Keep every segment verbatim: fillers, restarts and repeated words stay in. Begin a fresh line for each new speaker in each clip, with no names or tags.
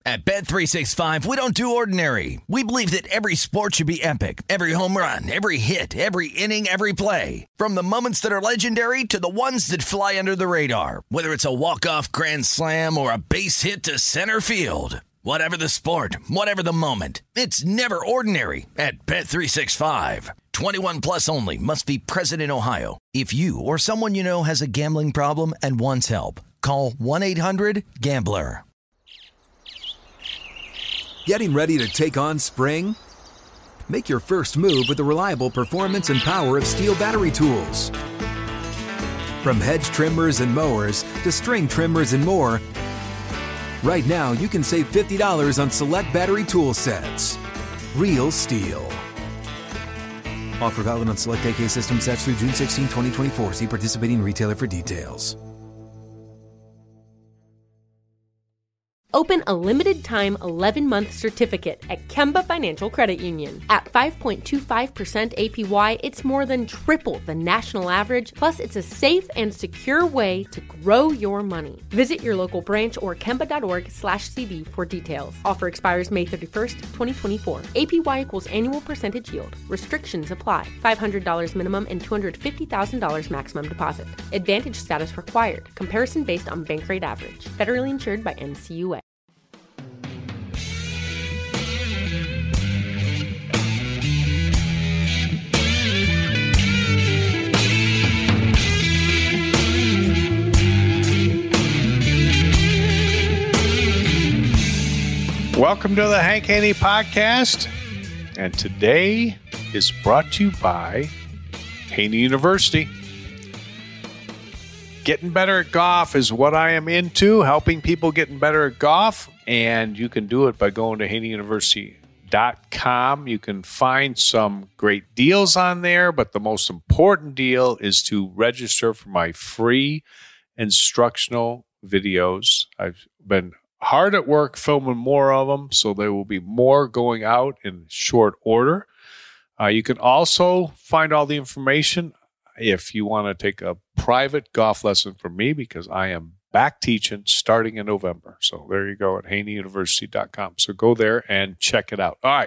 At Bet three sixty-five, we don't do ordinary. We believe that every sport should be epic. Every home run, every hit, every inning, every play. From the moments that are legendary to the ones that fly under the radar. Whether it's a walk-off grand slam or a base hit to center field. Whatever the sport, whatever the moment, it's never ordinary at Bet three sixty-five. twenty-one plus only. Must be present in Ohio. If you or someone you know has a gambling problem and wants help, call one eight hundred gambler.
Getting ready to take on spring? Make your first move with the reliable performance and power of Steel battery tools. From hedge trimmers and mowers to string trimmers and more, right now you can save fifty dollars on select battery tool sets. Real Steel. Offer valid on select A K system sets through June sixteenth, twenty twenty-four. See participating retailer for details.
Open a limited-time eleven-month certificate at Kemba Financial Credit Union. At five point two five percent A P Y, it's more than triple the national average, plus it's a safe and secure way to grow your money. Visit your local branch or kemba.org slash CD for details. Offer expires May thirty-first, twenty twenty-four. A P Y equals annual percentage yield. Restrictions apply. five hundred dollars minimum and two hundred fifty thousand dollars maximum deposit. Advantage status required. Comparison based on bank rate average. Federally insured by N C U A.
Welcome to the Hank Haney Podcast, and today is brought to you by Haney University. Getting better at golf is what I am into, helping people getting better at golf, and you can do it by going to haney university dot com. You can find some great deals on there, but the most important deal is to register for my free instructional videos. I've been hard at work filming more of them, so there will be more going out in short order. Uh, you can also find all the information if you want to take a private golf lesson from me, because I am back teaching starting in November. So there you go at haney university dot com. So go there and check it out. All right.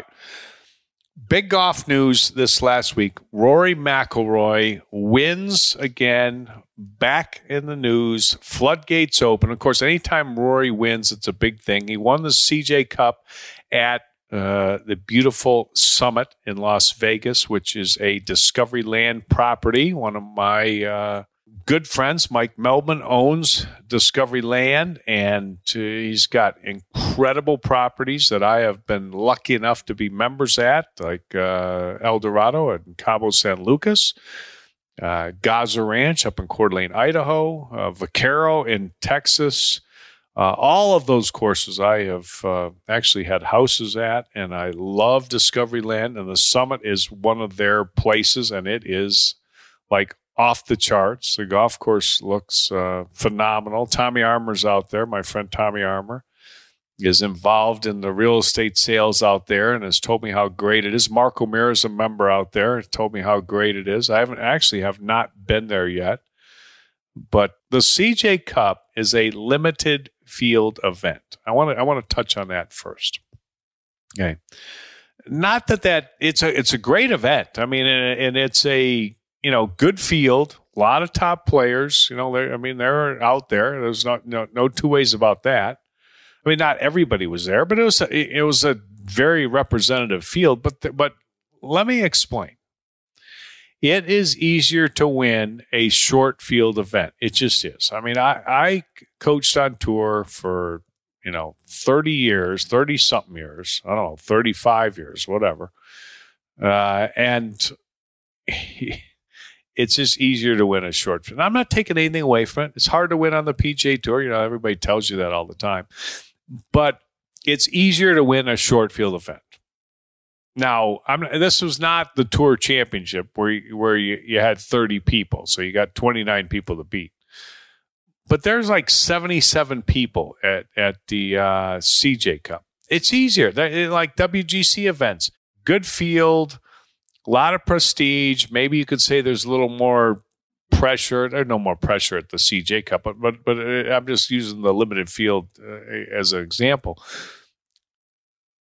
Big golf news this last week. Rory McIlroy wins again, back in the news. Floodgates open. Of course, anytime Rory wins, it's a big thing. He won the C J Cup at uh, the beautiful Summit in Las Vegas, which is a Discovery Land property. One of my uh, good friends, Mike Melvin, owns Discovery Land, and uh, he's got incredible properties that I have been lucky enough to be members at, like uh, El Dorado and Cabo San Lucas, uh, Gaza Ranch up in Coeur d'Alene, Idaho, uh, Vaquero in Texas. Uh, all of those courses I have uh, actually had houses at, and I love Discovery Land, and the Summit is one of their places, and it is like off the charts. The golf course looks uh, phenomenal. Tommy Armour's out there. My friend Tommy Armour is involved in the real estate sales out there and has told me how great it is. Mark O'Meara is a member out there, told me how great it is. I haven't actually have not been there yet. But the C J Cup is a limited field event. I want to I want to touch on that first. Okay. Not that that it's a it's a great event. I mean, and, and it's a you know, good field, a lot of top players. You know, I mean, they're out there. There's not no, no two ways about that. I mean, not everybody was there, but it was a, it was a very representative field. But the, but let me explain. It is easier to win a short field event. It just is. I mean, I, I coached on tour for you know thirty years, thirty something years. I don't know, thirty-five years, whatever, uh, and. He, It's just easier to win a short field. I'm not taking anything away from it. It's hard to win on the P G A Tour. You know, everybody tells you that all the time. But it's easier to win a short field event. Now, I'm, this was not the Tour Championship where you, where you, you had thirty people, so you got twenty-nine people to beat. But there's like seventy-seven people at at the uh, C J Cup. It's easier. They're like W G C events, good field. A lot of prestige. Maybe you could say there's a little more pressure. There's no more pressure at the C J Cup, but but, but I'm just using the limited field uh, as an example.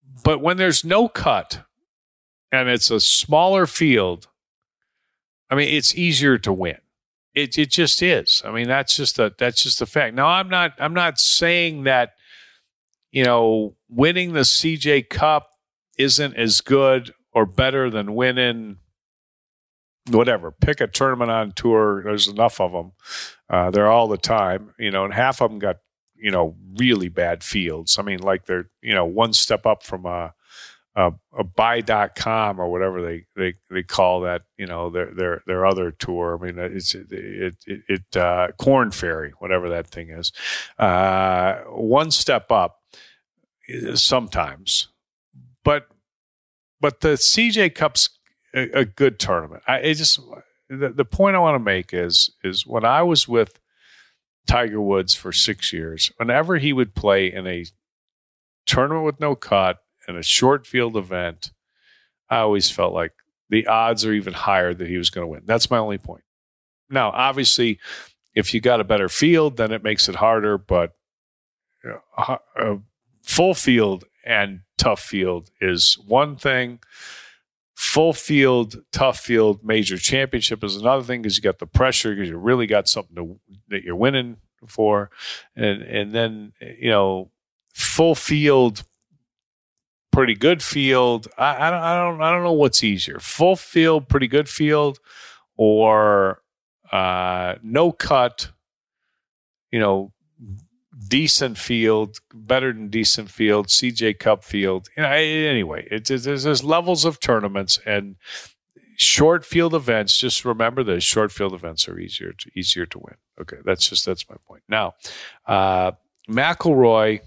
But when there's no cut and it's a smaller field, I mean, it's easier to win. It it just is. I mean, that's just a that's just a fact. Now, I'm not I'm not saying that, you know, winning the C J Cup isn't as good or better than winning whatever. Pick a tournament on tour. There's enough of them. Uh, they're all the time, you know, and half of them got, you know, really bad fields. I mean, like they're, you know, one step up from a, a, a buy dot com or whatever they, they, they call that, you know, their, their, their other tour. I mean, it's, it, it, it, it uh, Corn Ferry, whatever that thing is. Uh, one step up sometimes, but, but the C J Cup's a, a good tournament. I it just, the, the point I want to make is, is when I was with Tiger Woods for six years, whenever he would play in a tournament with no cut and a short field event, I always felt like the odds are even higher that he was going to win. That's my only point. Now, obviously, if you got a better field, then it makes it harder, but you know, a full field and tough field is one thing. Full field, tough field, major championship is another thing because you got the pressure because you really got something to, that you're winning for, and and then you know, full field, pretty good field. I, I don't I don't I don't know what's easier: full field, pretty good field, or uh, no cut. You know, decent field, better than decent field, C J Cup field. You know, anyway, it's, there's, there's levels of tournaments and short field events. Just remember that short field events are easier to easier to win. Okay, that's just that's my point. Now, uh, McIlroy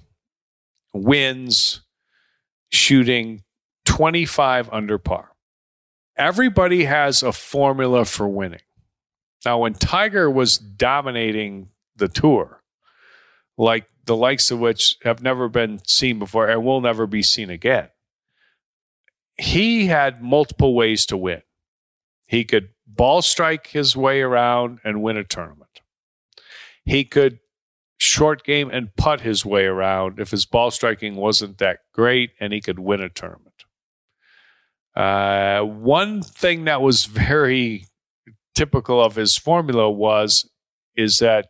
wins shooting twenty-five under par. Everybody has a formula for winning. Now, when Tiger was dominating the tour, like the likes of which have never been seen before and will never be seen again, he had multiple ways to win. He could ball strike his way around and win a tournament. He could short game and putt his way around if his ball striking wasn't that great, and he could win a tournament. Uh, one thing that was very typical of his formula was is that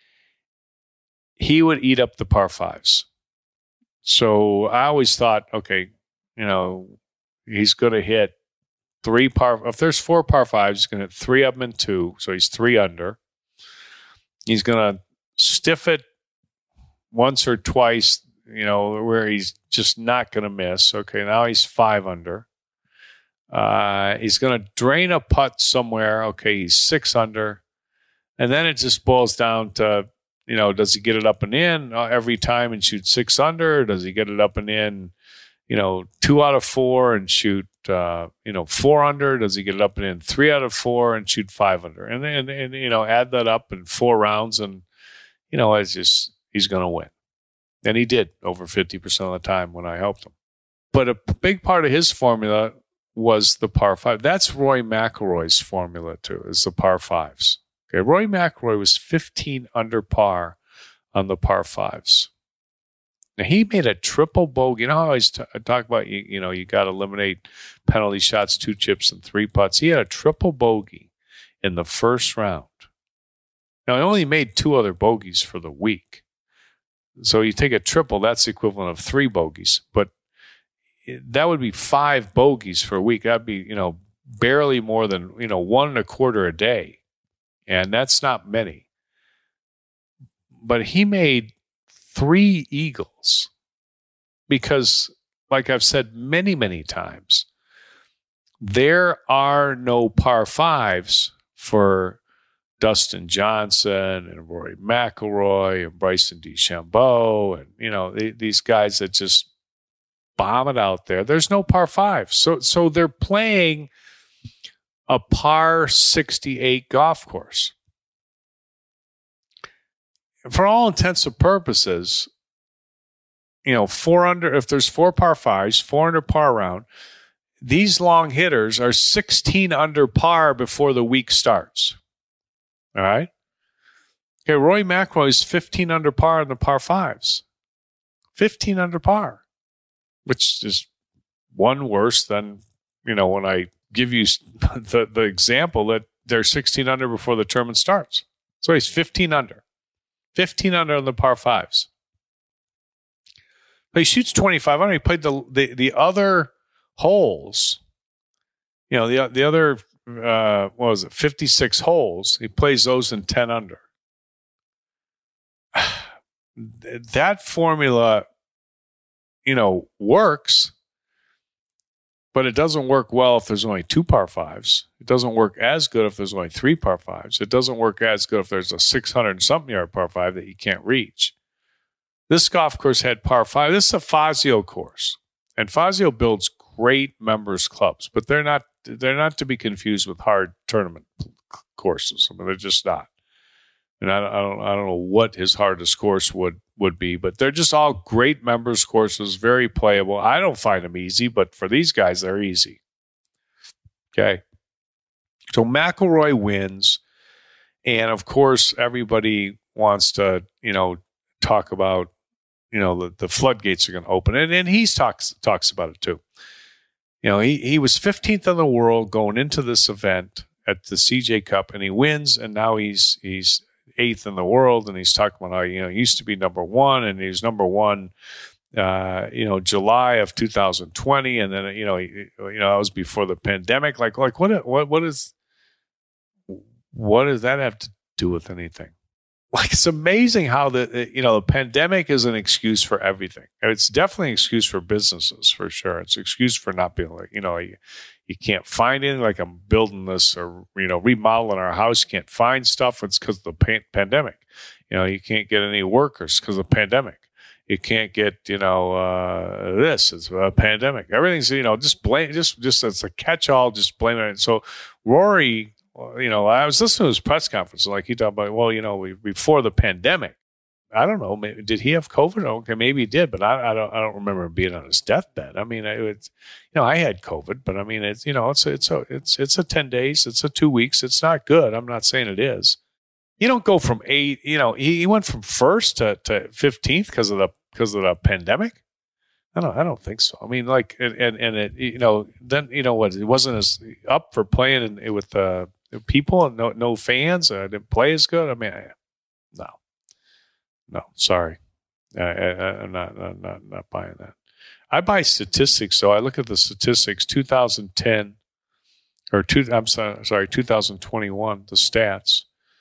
he would eat up the par fives. So I always thought, okay, you know, he's going to hit three par. If there's four par fives, he's going to hit three of them in two. So he's three under. He's going to stiff it once or twice, you know, where he's just not going to miss. Okay, now he's five under. Uh, he's going to drain a putt somewhere. Okay, he's six under. And then it just boils down to, you know, does he get it up and in every time and shoot six under? Or does he get it up and in, you know, two out of four and shoot, uh, you know, four under? Does he get it up and in three out of four and shoot five under? And then, and, you know, add that up in four rounds and, you know, it's just, he's going to win. And he did over fifty percent of the time when I helped him. But a big part of his formula was the par five. That's Rory McIlroy's formula too, is the par fives. Okay, Rory McIlroy was fifteen under par on the par fives. Now, he made a triple bogey. You know how I always t- I talk about, you, you know, you got to eliminate penalty shots, two chips, and three putts. He had a triple bogey in the first round. Now, he only made two other bogeys for the week. So you take a triple, that's the equivalent of three bogeys. But that would be five bogeys for a week. That'd be, you know, barely more than, you know, one and a quarter a day. And that's not many. But he made three eagles because, like I've said many, many times, there are no par fives for Dustin Johnson and Rory McIlroy and Bryson DeChambeau and, you know, they, these guys that just bomb it out there. There's no par fives. So, so they're playing a par sixty-eight golf course. For all intents and purposes, you know, four under, if there's four par fives, four under par round, these long hitters are sixteen under par before the week starts. All right? Okay, Rory McIlroy is fifteen under par in the par fives. fifteen under par, which is one worse than, you know, when I give you the, the example that they're sixteen under before the tournament starts. So he's fifteen under. fifteen under on the par fives. But he shoots twenty-five under. He played the, the, the other holes, you know, the, the other, uh, what was it, fifty-six holes. He plays those in ten under. That formula, you know, works, but it doesn't work well if there's only two par fives. It doesn't work as good if there's only three par fives. It doesn't work as good if there's a six hundred something yard par five that you can't reach. This golf course had par five. This is a Fazio course, and Fazio builds great members clubs, but they're not they're not to be confused with hard tournament courses. I mean, they're just not. And I don't, I don't, I don't know what his hardest course would, would be, but they're just all great members courses, very playable. I don't find them easy, but for these guys, they're easy. Okay. So McIlroy wins. And of course, everybody wants to, you know, talk about, you know, the, the floodgates are going to open. And, and he talks, talks about it too. You know, he, he was fifteenth in the world going into this event at the C J Cup, and he wins. And now he's, he's, eighth in the world, and he's talking about how, you know, he used to be number one, and he's number one, uh, you know, July of two thousand twenty, and then, you know, he, you know, that was before the pandemic. Like, like what, what, what is, what does that have to do with anything? Like, it's amazing how the, you know, the pandemic is an excuse for everything. It's definitely an excuse for businesses, for sure. It's an excuse for not being like, you know, you, you can't find anything. Like, I'm building this or, you know, remodeling our house. Can't find stuff. It's because of the pan- pandemic. You know, you can't get any workers because of the pandemic. You can't get, you know, uh, this. It's a pandemic. Everything's, you know, just blame, just, just, it's a catch-all, just blame it. So Rory, you know, I was listening to his press conference, like he talked about, well, you know, we, before the pandemic, I don't know, maybe, did he have COVID? Okay, maybe he did, but I, I don't, I don't remember him being on his deathbed. I mean, it's, you know, I had COVID, but I mean, it's, you know, it's, a, it's, a, it's, it's a ten days, it's a two weeks, it's not good. I'm not saying it is. You don't go from eight, you know, he, he went from first to, to fifteenth because of the, because of the pandemic. I don't, I don't think so. I mean, like, and, and, and it, you know, then, you know what, it wasn't as up for playing in, with, uh, people, no no fans. I didn't play as good. I mean, I, no, no, sorry, I, I, I'm not, I'm not, not buying that. I buy statistics, so I look at the statistics. two thousand ten or two. I'm sorry, sorry, two thousand twenty-one. The stats.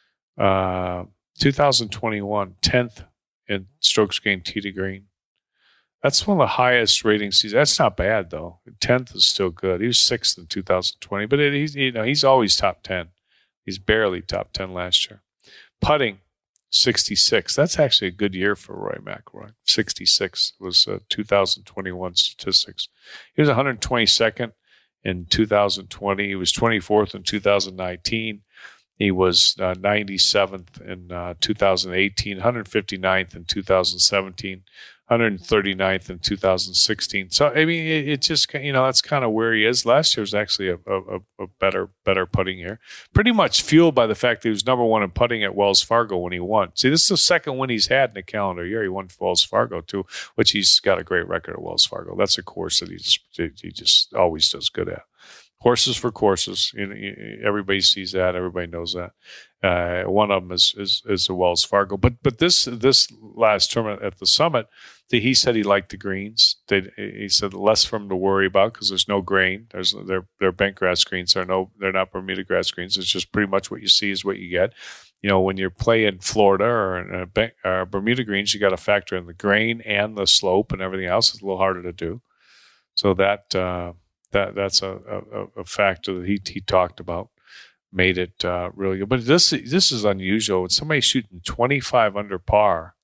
Uh, two thousand twenty-one, tenth in strokes gained tee to green. That's one of the highest rating seasons. That's not bad though. tenth is still good. He was sixth in two thousand twenty, but it, he's you know he's always top ten. He's barely top ten last year. Putting sixty-six. That's actually a good year for Rory McIlroy. sixty-six was uh, two thousand twenty-one statistics. He was one hundred twenty-second in two thousand twenty. He was twenty-fourth in two thousand nineteen. He was uh, ninety-seventh in uh, two thousand eighteen, one hundred fifty-ninth in two thousand seventeen, one hundred thirty-ninth in two thousand sixteen. So, I mean, it, it just, you know, that's kind of where he is. Last year was actually a, a, a better better putting year. Pretty much fueled by the fact that he was number one in putting at Wells Fargo when he won. See, this is the second win he's had in a calendar year. He won Wells Fargo, too, which he's got a great record at Wells Fargo. That's a course that he just he just always does good at. Horses for courses. You know, everybody sees that. Everybody knows that. Uh, one of them is, is is the Wells Fargo. But but this this last tournament at the Summit, he said he liked the greens. They, he said less for him to worry about because there's no grain. There's they're they're bent grass greens. They're no they're not Bermuda grass greens. It's just pretty much what you see is what you get. You know, when you're playing Florida or in a bent, uh, Bermuda greens, you got to factor in the grain and the slope and everything else. It's a little harder to do. So that. Uh, That that's a, a, a factor that he he talked about, made it uh, really good. But this this is unusual. When somebody's shooting twenty-five under par,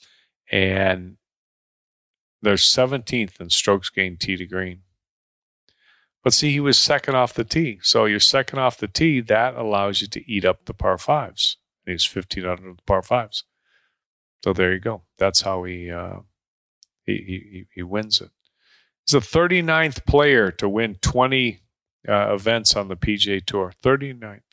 and they're seventeenth in strokes gained tee to green. But see, he was second off the tee. So you're second off the tee. That allows you to eat up the par fives. And he's fifteen under the par fives. So there you go. That's how he uh, he, he he wins it. He's the thirty-ninth player to win twenty uh, events on the P G A Tour. thirty-ninth.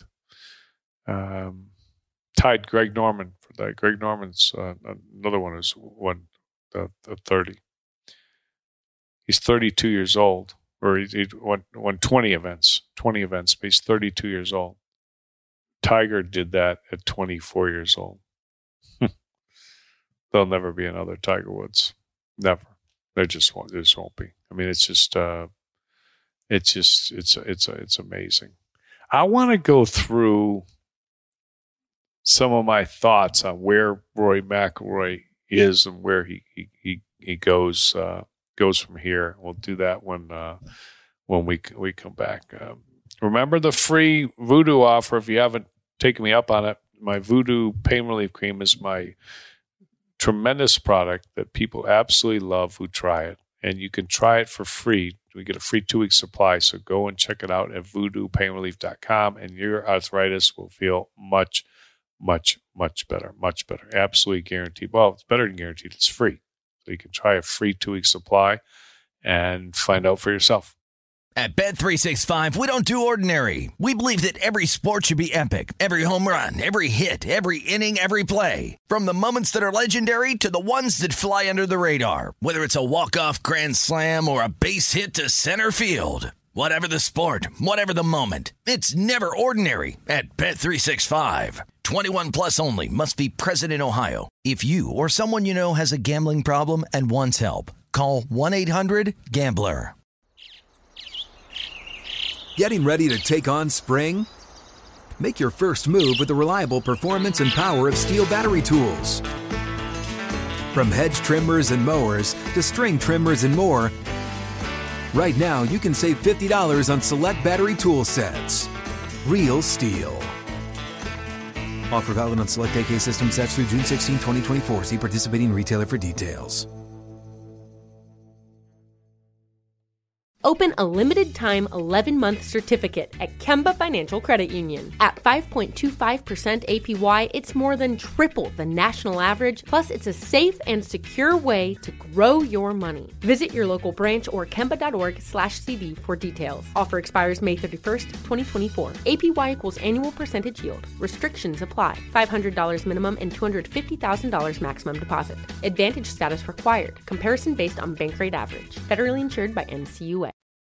Um, tied Greg Norman for that. Greg Norman's uh, another one who's won the, the thirty. He's thirty-two years old. or he, he won, won twenty events, twenty events, but he's thirty-two years old. Tiger did that at twenty-four years old. There'll never be another Tiger Woods. Never. There just won't, there just won't be. I mean, it's just, uh, it's just, it's, it's, it's amazing. I want to go through some of my thoughts on where Rory McIlroy is and where he, he, he, he goes, uh, goes from here. We'll do that when, uh, when we, we come back. Um, remember the free Voodoo offer. If you haven't taken me up on it, my Voodoo Pain Relief Cream is my tremendous product that people absolutely love who try it. And you can try it for free. We get a free two-week supply, so go and check it out at voodoo pain relief dot com, and your arthritis will feel much, much, much better. Much better. Absolutely guaranteed. Well, it's better than guaranteed. It's free. So you can try a free two-week supply and find out for yourself.
At Bet three sixty-five, we don't do ordinary. We believe that every sport should be epic. Every home run, every hit, every inning, every play. From the moments that are legendary to the ones that fly under the radar. Whether it's a walk-off grand slam or a base hit to center field. Whatever the sport, whatever the moment. It's never ordinary at Bet three sixty-five. twenty-one plus only. Must be present in Ohio. If you or someone you know has a gambling problem and wants help, call one eight hundred gambler.
Getting ready to take on spring? Make your first move with the reliable performance and power of Steel battery tools. From hedge trimmers and mowers to string trimmers and more, right now you can save fifty dollars on select battery tool sets. Real Steel. Offer valid on select A K system sets through June sixteenth, twenty twenty-four. See participating retailer for details.
Open a limited-time eleven-month certificate at Kemba Financial Credit Union. At five point two five percent A P Y, it's more than triple the national average, plus it's a safe and secure way to grow your money. Visit your local branch or kemba.org slash CD for details. Offer expires May thirty-first, twenty twenty-four. A P Y equals annual percentage yield. Restrictions apply. five hundred dollars minimum and two hundred fifty thousand dollars maximum deposit. Advantage status required. Comparison based on bank rate average. Federally insured by N C U A.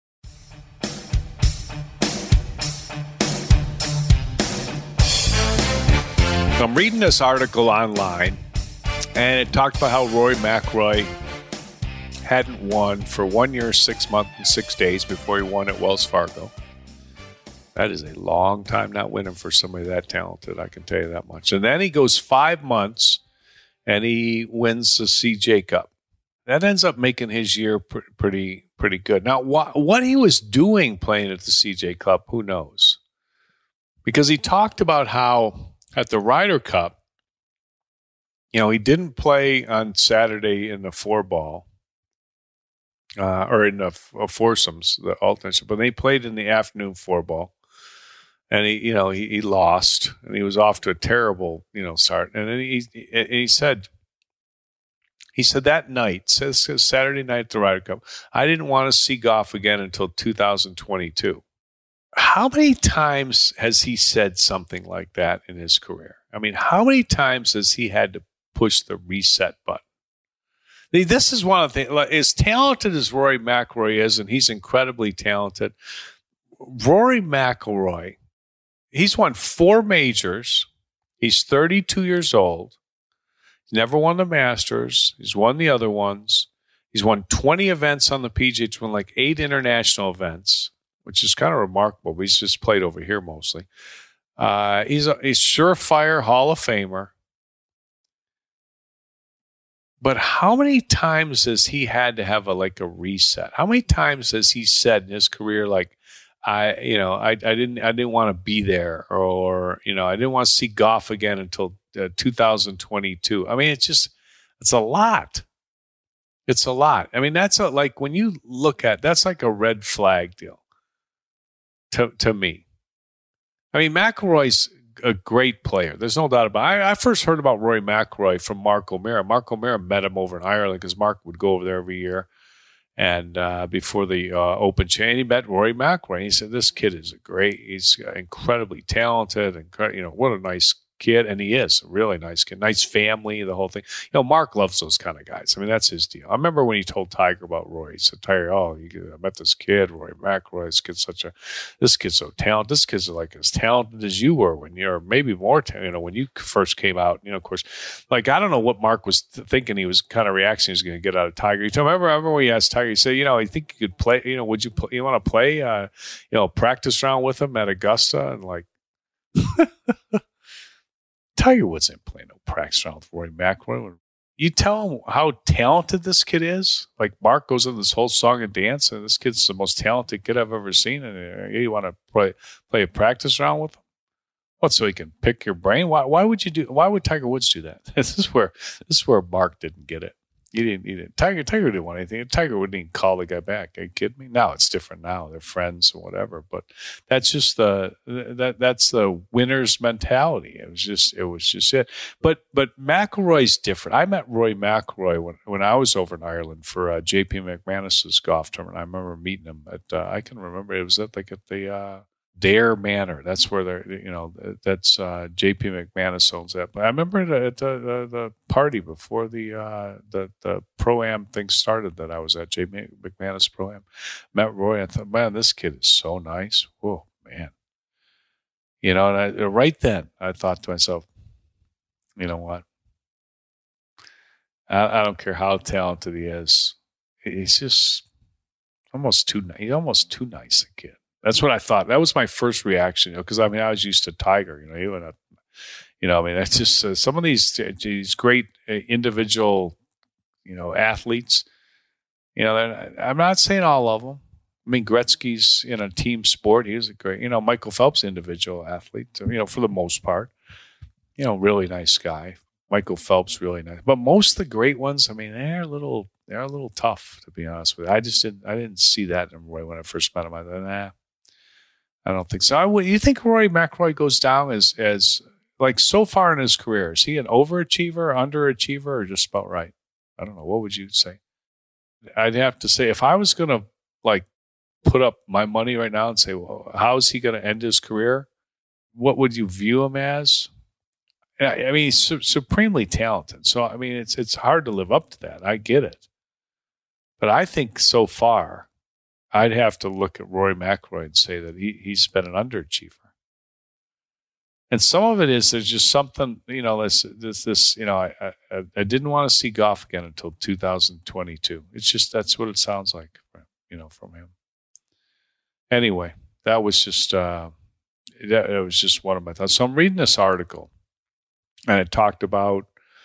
I'm reading this article online, and it talked about how Rory McIlroy hadn't won for one year, six months, and six days before he won at Wells Fargo. That is a long time not winning for somebody that talented, I can tell you that much. And then he goes five months, and he wins the C J Cup. That ends up making his year pr- pretty pretty good. Now, wh- what he was doing playing at the C J Cup, who knows? Because he talked about how at the Ryder Cup, you know, he didn't play on Saturday in the four ball uh, or in the f- foursomes, the alternates, but they played in the afternoon four ball, and he, you know, he, he lost, and he was off to a terrible, you know, start. And then he and he said, he said that night, says Saturday night at the Ryder Cup, I didn't want to see golf again until two thousand twenty-two. How many times has he said something like that in his career? I mean, how many times has he had to push the reset button? This is one of the things, as talented as Rory McIlroy is, and he's incredibly talented, Rory McIlroy, he's won four majors. He's thirty-two years old. He's never won the Masters. He's won the other ones. He's won twenty events on the P G A. He's won like eight international events, which is kind of remarkable. But he's just played over here mostly. Uh, he's a he's surefire Hall of Famer. But how many times has he had to have a like a reset? How many times has he said in his career, like, I you know I I didn't I didn't want to be there, or you know I didn't want to see golf again until uh, two thousand twenty-two. I mean, it's just it's a lot. It's a lot. I mean, that's a, like when you look at that's like a red flag deal. To to me, I mean, McIlroy's a great player. There's no doubt about it. I, I first heard about Rory McIlroy from Mark O'Meara. Mark O'Meara met him over in Ireland because Mark would go over there every year, and uh, before the uh, Open Chain, he met Rory McIlroy. He said, "This kid is a great. He's incredibly talented, and you know what a nice kid, and he is a really nice kid, nice family, the whole thing. You know, Mark loves those kind of guys. I mean, that's his deal. I remember when he told Tiger about Roy. He said, Tiger, oh, you, I met this kid, Roy McIlroy. This kid's such a, this kid's so talented. This kid's like as talented as you were when you're maybe more, ta- you know, when you first came out. You know, of course, like I don't know what Mark was th- thinking. He was kind of reacting. He was going to get out of Tiger. He told, remember, remember when he asked Tiger, he said, you know, I think you could play. You know, would you play, you want to play? Uh, you know, practice round with him at Augusta, and like. Tiger Woods ain't playing no practice round with Roy McIlroy. You tell him how talented this kid is. Like Mark goes into this whole song and dance, and this kid's the most talented kid I've ever seen. And you want to play play a practice round with him? What? So he can pick your brain? Why? Why would you do? Why would Tiger Woods do that? This is where this is where Mark didn't get it. He didn't. He didn't. Tiger. Tiger didn't want anything. Tiger wouldn't even call the guy back. Are you kidding me? Now it's different. Now they're friends or whatever. But that's just the that that's the winner's mentality. It was just it was just it. But but McIlroy's different. I met Roy McIlroy when when I was over in Ireland for uh, J P McManus's golf tournament. I remember meeting him at. Uh, I can remember it was at like at the. Uh, Dare Manor. That's where they're, you know, that's uh, J P McManus owns that. But I remember at the, the, the party before the uh, the the Pro-Am thing started that I was at, J P McManus Pro-Am. Met Roy. I thought, man, this kid is so nice. Whoa, man. You know, and I, right then I thought to myself, you know what? I, I don't care how talented he is. He's just almost too, he's almost too nice a kid. That's what I thought. That was my first reaction, you know, because I mean, I was used to Tiger, you know, he went up, you know, I mean, that's just uh, some of these these great uh, individual, you know, athletes. You know, I'm not saying all of them. I mean, Gretzky's in a team sport. He was a great, you know, Michael Phelps, individual athlete, you know, for the most part. You know, really nice guy. Michael Phelps, really nice. But most of the great ones, I mean, they're a little, they're a little tough, to be honest with you. I just didn't, I didn't see that in Roy when I first met him. I thought, nah. I don't think so. I, you think Rory McIlroy goes down as, as like so far in his career? Is he an overachiever, underachiever, or just about right? I don't know. What would you say? I'd have to say if I was going to like put up my money right now and say, well, how is he going to end his career? What would you view him as? I, I mean, he's su- supremely talented. So, I mean, it's it's hard to live up to that. I get it. But I think so far, I'd have to look at Rory McIlroy and say that he, he's been an underachiever. And some of it is there's just something, you know, this, this, this you know, I, I, I didn't want to see golf again until two thousand twenty-two. It's just, that's what it sounds like, you know, from him. Anyway, that was just, uh, that, that was just one of my thoughts. So I'm reading this article and it talked about,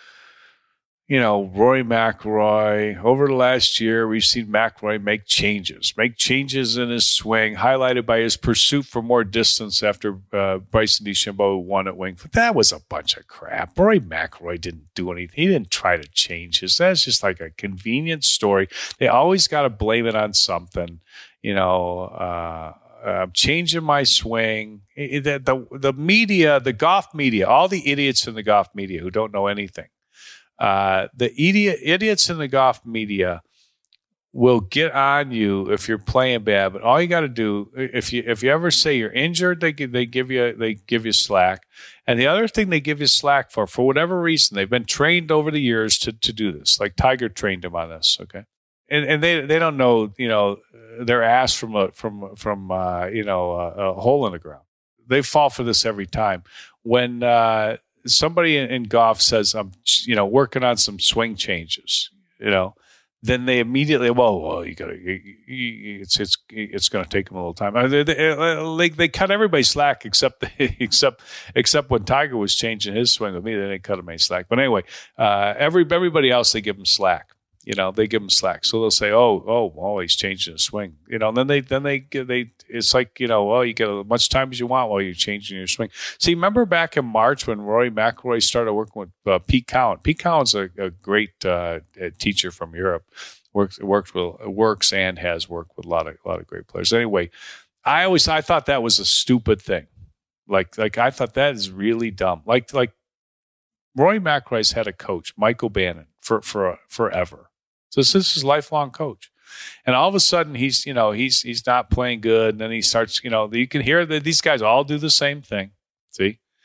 you know, Rory McIlroy. Over the last year, we've seen McIlroy make changes, make changes in his swing, highlighted by his pursuit for more distance after uh, Bryson DeChambeau won at Wingfoot. That was a bunch of crap. Rory McIlroy didn't do anything. He didn't try to change his. That's just like a convenient story. They always got to blame it on something. You know, uh, I'm changing my swing. The, the, the media, the golf media, all the idiots in the golf media who don't know anything. Uh, the idiot, idiots in the golf media will get on you if you're playing bad. But all you got to do, if you if you ever say you're injured, they they give you they give you slack. And the other thing they give you slack for, for whatever reason, they've been trained over the years to to do this. Like Tiger trained him on this, okay? And and they they don't know, you know, their ass from a from from uh, you know a, a hole in the ground. They fall for this every time. When uh, somebody in, in golf says, I'm, you know, working on some swing changes, you know, then they immediately, well, well, you gotta, you, you, it's, it's, it's going to take them a little time. They, they, they cut everybody slack except, except, except when Tiger was changing his swing with me, they didn't cut him any slack. But anyway, uh, every, everybody else, they give him slack. You know, they give him slack. So they'll say, "Oh, oh, oh, he's changing his swing." You know, and then they, then they, they, it's like, you know, well, you get as much time as you want while you're changing your swing. See, remember back in March when Rory McIlroy started working with uh, Pete Cowan. Pete Cowan's a, a great uh, a teacher from Europe. Works, works with, works, and has worked with a lot of, a lot of great players. Anyway, I always, I thought that was a stupid thing. Like, like I thought that is really dumb. Like, like Rory McIlroy's had a coach, Michael Bannon, for for forever. So this is his lifelong coach. And all of a sudden he's, you know, he's he's not playing good. And then he starts, you know, you can hear that these guys all do the same thing. See?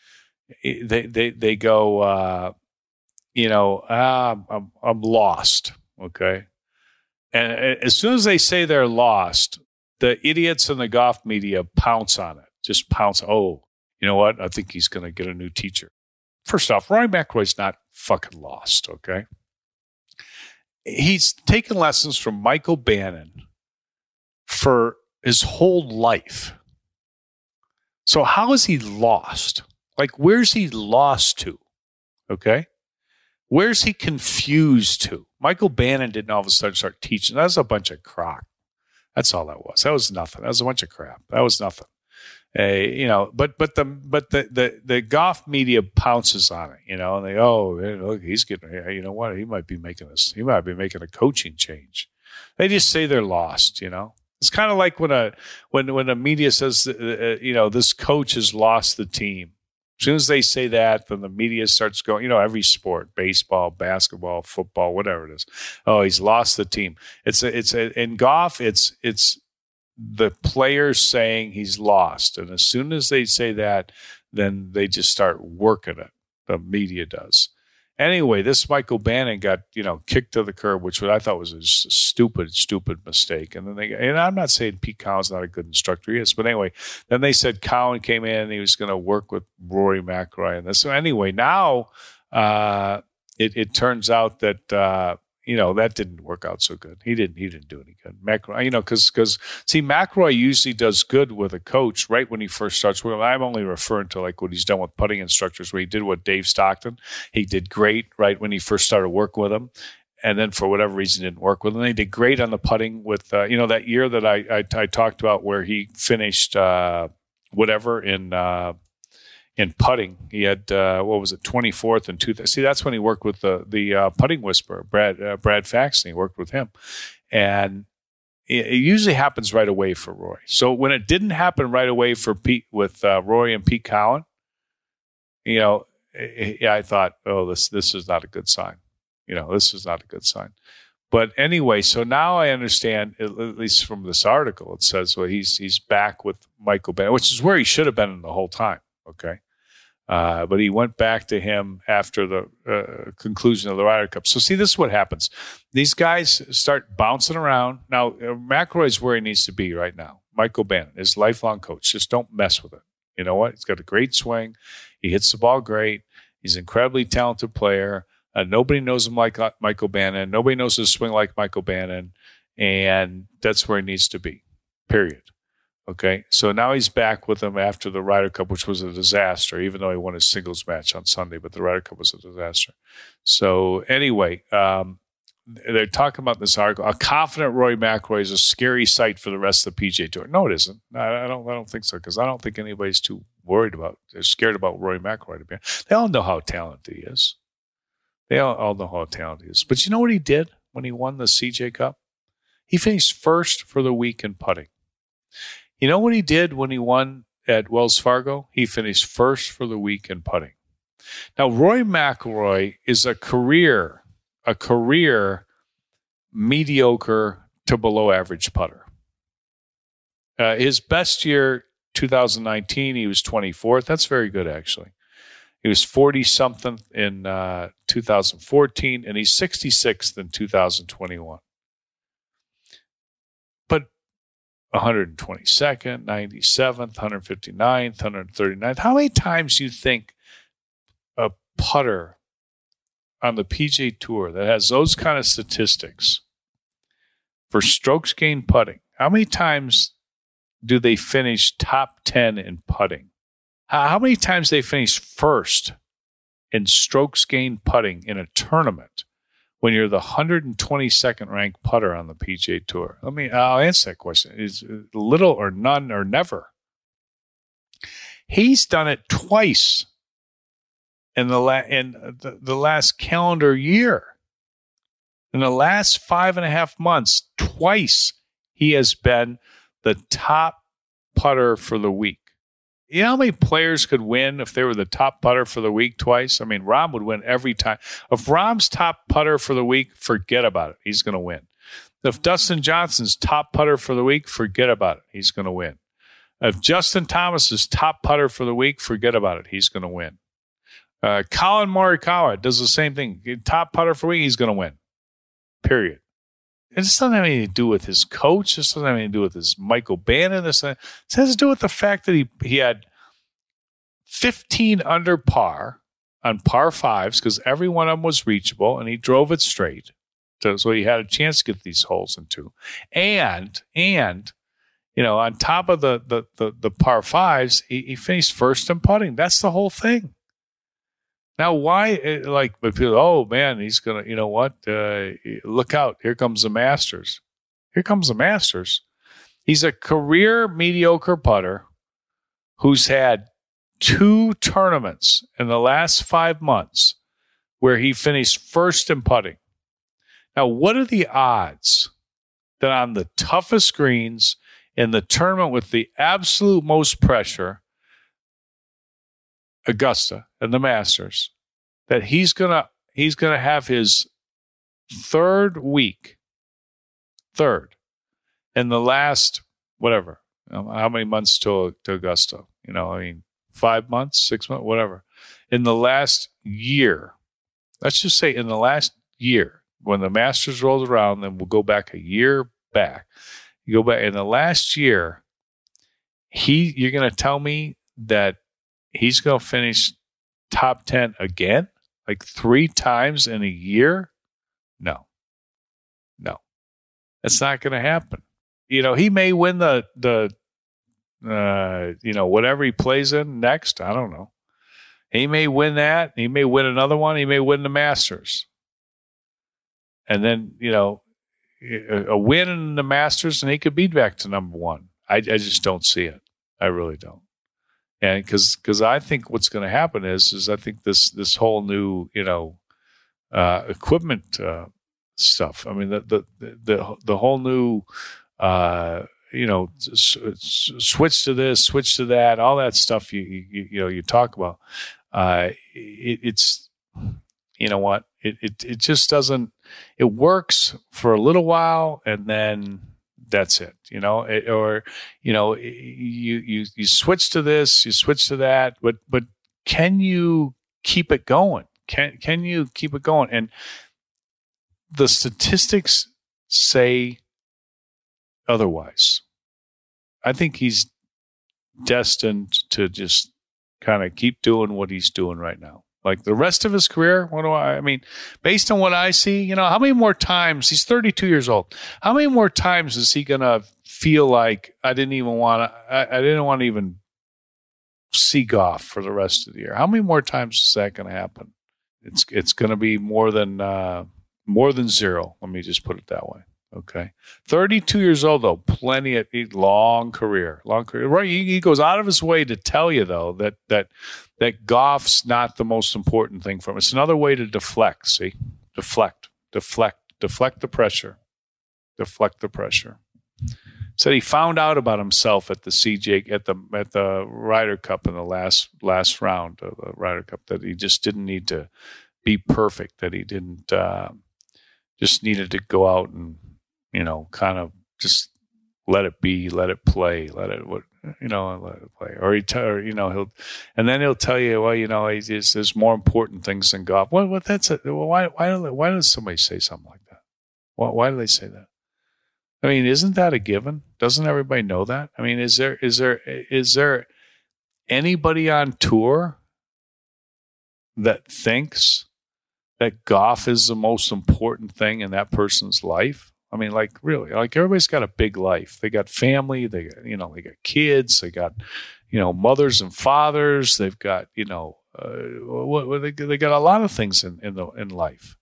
they they they go, uh, you know, ah, I'm I'm lost. Okay, and as soon as they say they're lost, the idiots in the golf media pounce on it. Just pounce. Oh, you know what? I think he's going to get a new teacher. First off, Rory McIlroy's not fucking lost. Okay, he's taken lessons from Michael Bannon for his whole life. So how is he lost? Like, where's he lost to? Okay? Where's he confused to? Michael Bannon didn't all of a sudden start teaching. That was a bunch of crock. That's all that was. That was nothing. That was a bunch of crap. That was nothing. Uh, you know, but but the but the, the the golf media pounces on it, you know, and they oh look, he's getting, you know what, he might be making this, he might be making a coaching change. They just say they're lost, you know. It's kind of like when a when when a media says, uh, you know, this coach has lost the team. As soon as they say that, then the media starts going, you know, every sport, baseball, basketball, football, whatever it is. Oh, he's lost the team. It's a, it's a, in golf, it's it's the players saying he's lost. And as soon as they say that, then they just start working it. The media does. Anyway, this Michael Bannon got, you know, kicked to the curb, which I thought was a stupid, stupid mistake. And then they, and I'm not saying Pete Cowan's not a good instructor, he is, but anyway, then they said Cowan came in and he was going to work with Rory McIlroy and this. So anyway, now uh, it, it turns out that, uh, you know, that didn't work out so good. He didn't, he didn't do any good. McIlroy, you know, cause, cause see, McIlroy usually does good with a coach right when he first starts working. I'm only referring to like what he's done with putting instructors, where he did with Dave Stockton. He did great right when he first started working with him. And then for whatever reason didn't work with him. He did great on the putting with, uh, you know, that year that I, I, I talked about where he finished, uh, whatever in, uh, in putting. He had, uh, what was it, twenty-fourth and two. See, that's when he worked with the the uh, putting whisperer, Brad uh, Brad Faxon. He worked with him. And it, it usually happens right away for Rory. So when it didn't happen right away for Pete with uh, Rory and Pete Cowan, you know, yeah, I thought, oh, this this is not a good sign. You know, this is not a good sign. But anyway, so now I understand, at least from this article, it says, well, he's he's back with Michael Bannon, which is where he should have been the whole time. Okay. Uh, but he went back to him after the uh, conclusion of the Ryder Cup. So see, this is what happens. These guys start bouncing around. Now, uh, McIlroy's where he needs to be right now. Michael Bannon, his lifelong coach. Just don't mess with it. You know what? He's got a great swing. He hits the ball great. He's an incredibly talented player. Uh, nobody knows him like Michael Bannon. Nobody knows his swing like Michael Bannon. And that's where he needs to be, period. Okay, so now he's back with them after the Ryder Cup, which was a disaster, even though he won his singles match on Sunday, but the Ryder Cup was a disaster. So anyway, um, they're talking about this article. A confident Rory McIlroy is a scary sight for the rest of the P G A Tour. No, it isn't. I, I don't. I don't think so, because I don't think anybody's too worried about, they're scared about Rory McIlroy. To be, they all know how talented he is. They all, all know how talented he is. But you know what he did when he won the C J Cup? He finished first for the week in putting. You know what he did when he won at Wells Fargo? He finished first for the week in putting. Now, Rory McIlroy is a career, a career mediocre to below average putter. Uh, his best year, two thousand nineteen, he was twenty-fourth. That's very good, actually. He was forty-something in uh, two thousand fourteen, and he's sixty-sixth in two thousand twenty-one. But one hundred twenty-second, ninety-seventh, one hundred fifty-ninth, one hundred thirty-ninth. How many times do you think a putter on the P G A Tour that has those kind of statistics for strokes gained putting, how many times do they finish top ten in putting? How many times they finish first in strokes gained putting in a tournament when you're the one hundred twenty-second ranked putter on the P G A Tour? Let me, I'll answer that question. Is little or none or never. He's done it twice in the, la- in the, the last calendar year. In the last five and a half months, twice he has been the top putter for the week. You know how many players could win if they were the top putter for the week twice? I mean, Rahm would win every time. If Rahm's top putter for the week, forget about it. He's going to win. If Dustin Johnson's top putter for the week, forget about it. He's going to win. If Justin Thomas is top putter for the week, forget about it. He's going to win. Uh, Colin Morikawa does the same thing. Top putter for week, he's going to win. Period. It just doesn't have anything to do with his coach. It doesn't have anything to do with his Michael Bannon. This it has to do with the fact that he he had fifteen under par on par fives because every one of them was reachable, and he drove it straight. So, so he had a chance to get these holes into. And and you know, on top of the the the, the par fives, he, he finished first in putting. That's the whole thing. Now, why, like, but people, oh, man, he's going to, you know what, uh, look out. Here comes the Masters. Here comes the Masters. He's a career mediocre putter who's had two tournaments in the last five months where he finished first in putting. Now, what are the odds that on the toughest greens in the tournament with the absolute most pressure, Augusta and the Masters, that he's gonna he's gonna have his third week, third, in the last whatever, you know, how many months to to Augusta? You know, I mean, five months, six months, whatever. In the last year, let's just say in the last year, when the Masters rolled around, then we'll go back a year back. You go back in the last year, he you're gonna tell me that he's going to finish top ten again, like three times in a year? No. No. That's not going to happen. You know, he may win the, the uh, you know, whatever he plays in next. I don't know. He may win that. He may win another one. He may win the Masters. And then, you know, a win in the Masters, and he could be back to number one. I, I just don't see it. I really don't. And because because I think what's going to happen is is I think this this whole new you know uh, equipment uh, stuff. I mean the the the the whole new uh, you know s- s- switch to this, switch to that, all that stuff. You you, you know you talk about. Uh, it, it's you know what it, it it just doesn't. It works for a little while, and then that's it, you know, it, or, you know, you, you, you switch to this, you switch to that, but, but can you keep it going? Can, can you keep it going? And the statistics say otherwise. I think he's destined to just kind of keep doing what he's doing right now. Like the rest of his career, what do I, I mean, based on what I see, you know, how many more times, he's thirty-two years old, how many more times is he going to feel like I didn't even want to, I, I didn't want to even see golf for the rest of the year? How many more times is that going to happen? It's, it's going to be more than, uh, more than zero. Let me just put it that way. Okay. thirty-two years old, though, plenty of long career, long career. Right. He, he goes out of his way to tell you, though, that, that, that golf's not the most important thing for him. It's another way to deflect. See, deflect, deflect, deflect the pressure, deflect the pressure. Said he found out about himself at the C J, at the, at the Ryder Cup in the last, last round of the Ryder Cup, that he just didn't need to be perfect, that he didn't, uh, just needed to go out and, you know, kind of just let it be, let it play, let it, what, you know, let it play. Or he, t- or, you know, he'll, and then he'll tell you, well, you know, he's, he's, there's more important things than golf. Well, well that's it. Well, why, why, do, why does somebody say something like that? Why, why do they say that? I mean, isn't that a given? Doesn't everybody know that? I mean, is there, is there, is there anybody on tour that thinks that golf is the most important thing in that person's life? I mean, like, really, like, everybody's got a big life. They got family, they got, you know, they got kids, they got, you know, mothers and fathers. They've got, you know, uh, what, what, they, they got a lot of things in, in the, in life.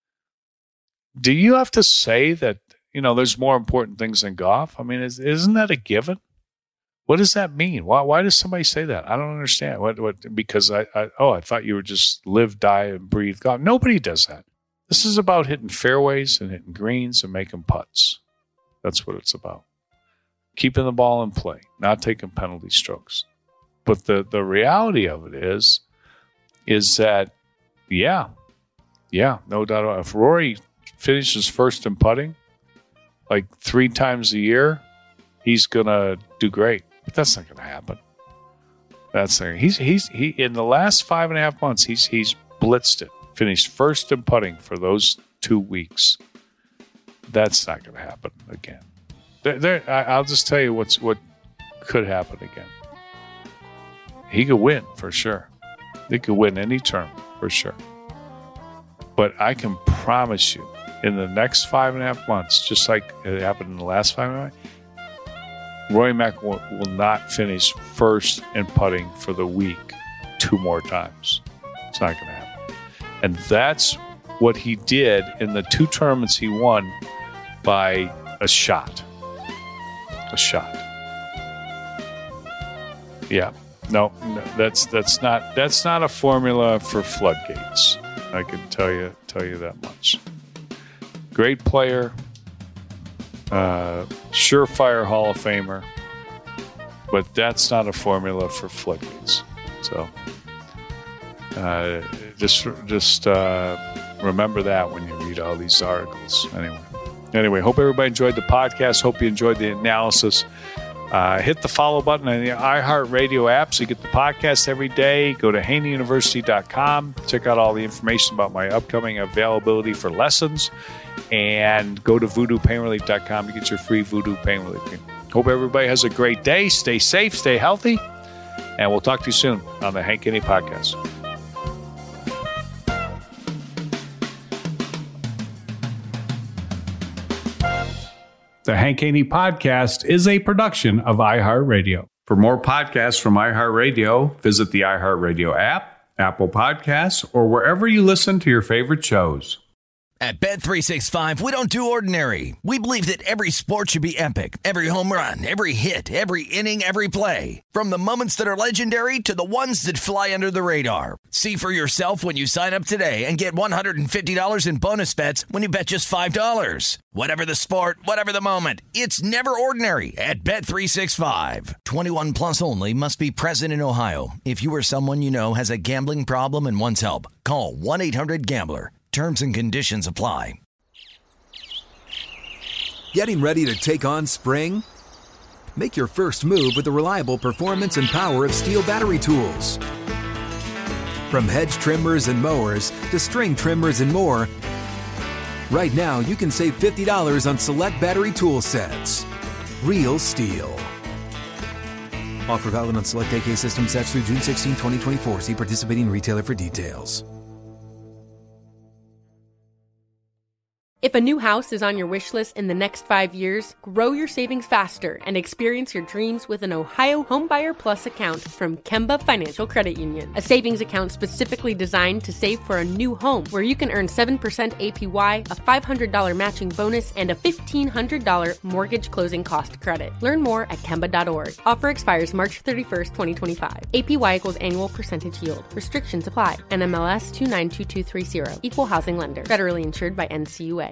Do you have to say that, you know, there's more important things than golf? I mean, is, isn't that a given? What does that mean? Why, why does somebody say that? I don't understand. What, what, because I, I, oh, I thought you were just live, die, and breathe golf. Nobody does that. This is about hitting fairways and hitting greens and making putts. That's what it's about. Keeping the ball in play, not taking penalty strokes. But the, the reality of it is, is that, yeah, yeah, no doubt about it. If Rory finishes first in putting, like three times a year, he's going to do great. But that's not going to happen. That's there. He's he's he in the last five and a half months. He's he's blitzed it. Finished first in putting for those two weeks. That's not going to happen again. There, there, I, I'll just tell you what's what could happen again. He could win for sure. He could win any term for sure. But I can promise you, in the next five and a half months, just like it happened in the last five and a half months, Rory Mac will, will not finish first in putting for the week two more times. It's not going to happen. And that's what he did in the two tournaments he won by a shot. A shot. Yeah. No, no, that's that's not that's not a formula for floodgates. I can tell you tell you that much. Great player, uh, surefire Hall of Famer, but that's not a formula for floodgates. So uh, just just uh, remember that when you read all these articles. Anyway, anyway, hope everybody enjoyed the podcast. Hope you enjoyed the analysis. Uh, hit the follow button on the iHeartRadio app so you get the podcast every day. Go to Haney University dot com. Check out all the information about my upcoming availability for lessons. And go to Voodoo Pain Relief dot com to get your free Voodoo Pain Relief cream. Hope everybody has a great day. Stay safe, stay healthy. And we'll talk to you soon on the Hank Haney Podcast. The Hank Haney Podcast is a production of iHeartRadio. For more podcasts from iHeartRadio, visit the iHeartRadio app, Apple Podcasts, or wherever you listen to your favorite shows.
At Bet three sixty-five, we don't do ordinary. We believe that every sport should be epic. Every home run, every hit, every inning, every play. From the moments that are legendary to the ones that fly under the radar. See for yourself when you sign up today and get one hundred fifty dollars in bonus bets when you bet just five dollars. Whatever the sport, whatever the moment, it's never ordinary at Bet three sixty-five. twenty-one plus only. Must be present in Ohio. If you or someone you know has a gambling problem and wants help, call one eight hundred gambler. Terms and conditions apply.
Getting ready to take on spring? Make your first move with the reliable performance and power of Steel battery tools. From hedge trimmers and mowers to string trimmers and more, right now you can save fifty dollars on select battery tool sets. Real Steel. Offer valid on select A K system sets through June sixteenth, twenty twenty-four. See participating retailer for details.
If a new house is on your wish list in the next five years, grow your savings faster and experience your dreams with an Ohio Homebuyer Plus account from Kemba Financial Credit Union. A savings account specifically designed to save for a new home where you can earn seven percent A P Y, a five hundred dollars matching bonus, and a fifteen hundred dollars mortgage closing cost credit. Learn more at Kemba dot org. Offer expires March thirty-first, twenty twenty-five. A P Y equals annual percentage yield. Restrictions apply. N M L S two nine two two three zero. Equal housing lender. Federally insured by N C U A.